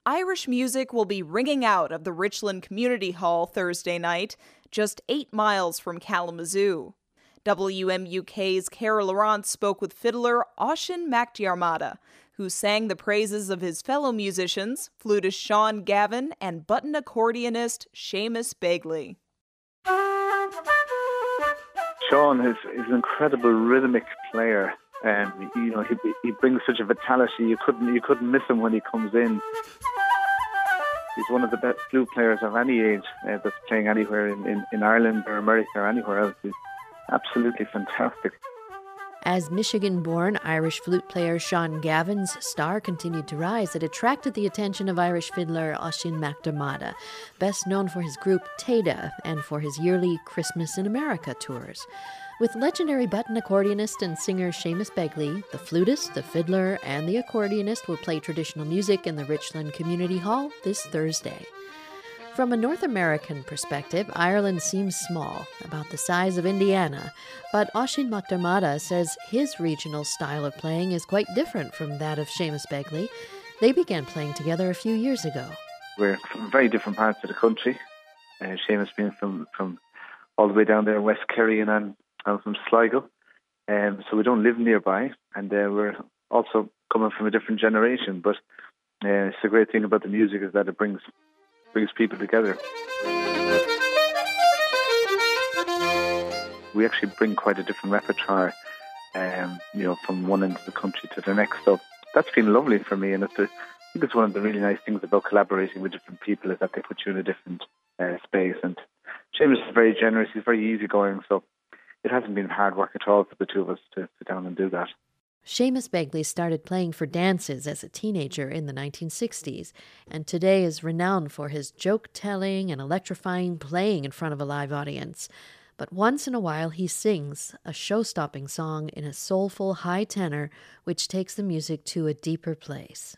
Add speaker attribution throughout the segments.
Speaker 1: Irish music will be ringing out of the Richland Community Hall Thursday night, just 8 miles from Kalamazoo. WMUK's Cara Laurent spoke with fiddler Oisin MacDiarmada, who sang the praises of his fellow musicians, flutist Sean Gavin and button accordionist Seamus Begley.
Speaker 2: Sean is an incredible rhythmic player. He brings such a vitality. You couldn't miss him when he comes in. He's one of the best flute players of any age that's playing anywhere in Ireland or America or anywhere else. He's absolutely fantastic.
Speaker 3: As Michigan-born Irish flute player Sean Gavin's star continued to rise, it attracted the attention of Irish fiddler Oisin MacDiarmada, best known for his group Taoiseach and for his yearly Christmas in America tours. With legendary button accordionist and singer Seamus Begley, the flutist, the fiddler, and the accordionist will play traditional music in the Richland Community Hall this Thursday. From a North American perspective, Ireland seems small, about the size of Indiana, but Oisin MacDiarmada says his regional style of playing is quite different from that of Seamus Begley. They began playing together a few years ago.
Speaker 2: We're from very different parts of the country. Seamus being from all the way down there in West Kerry, and I'm from Sligo. So we don't live nearby, and we're also coming from a different generation. But it's the great thing about the music is that it brings people together. We actually bring quite a different repertoire, from one end of the country to the next. So that's been lovely for me, and I think it's one of the really nice things about collaborating with different people is that they put you in a different space. And Seamus is very generous; he's very easygoing, so it hasn't been hard work at all for the two of us to sit down and do that.
Speaker 3: Seamus Begley started playing for dances as a teenager in the 1960s, and today is renowned for his joke-telling and electrifying playing in front of a live audience. But once in a while he sings a show-stopping song in a soulful high tenor, which takes the music to a deeper place.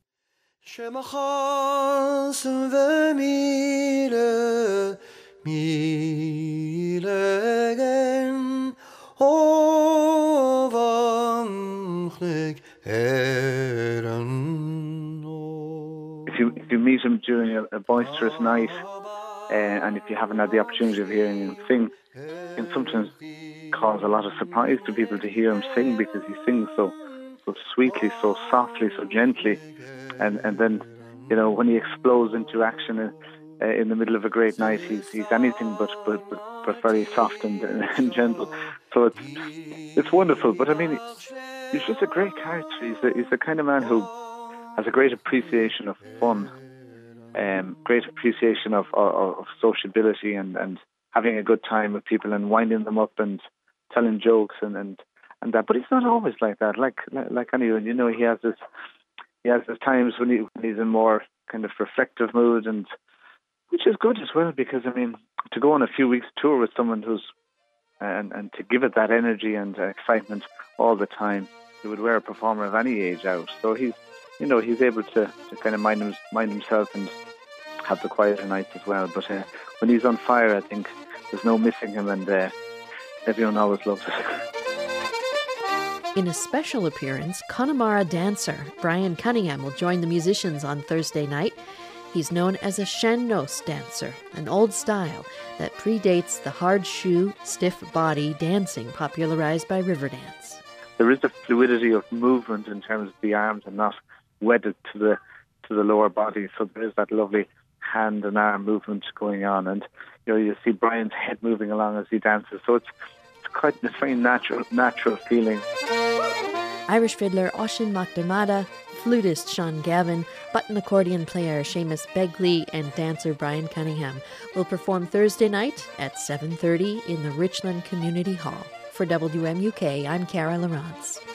Speaker 2: If you meet him during a boisterous night, and if you haven't had the opportunity of hearing him sing, it can sometimes cause a lot of surprise to people to hear him sing, because he sings so sweetly, so softly, so gently, and then when he explodes into action in the middle of a great night, he's anything but very soft and gentle. So it's wonderful. But I mean, he's just a great character. He's the kind of man who has a great appreciation of fun, great appreciation of sociability and having a good time with people and winding them up and telling jokes and that. But he's not always like that. Like anyone, he has his times when he's in more kind of reflective mood, and which is good as well, because I mean, to go on a few weeks tour with someone who's and to give it that energy and excitement all the time, it would wear a performer of any age out. So he's able to kind of mind himself and have the quieter nights as well. But when he's on fire, I think there's no missing him, and everyone always loves it.
Speaker 3: In a special appearance, Connemara dancer Brian Cunningham will join the musicians on Thursday night. He's known as a sean-nós dancer, an old style that predates the hard shoe, stiff body dancing popularized by Riverdance.
Speaker 2: There is a fluidity of movement in terms of the arms and not wedded to the lower body, so there is that lovely hand and arm movement going on, and you see Brian's head moving along as he dances, so it's very natural feeling.
Speaker 3: Irish fiddler Oisin MacDiarmada, flutist Sean Gavin, button accordion player Seamus Begley, and dancer Brian Cunningham will perform Thursday night at 7:30 in the Richland Community Hall. For WMUK, I'm Cara Laurent.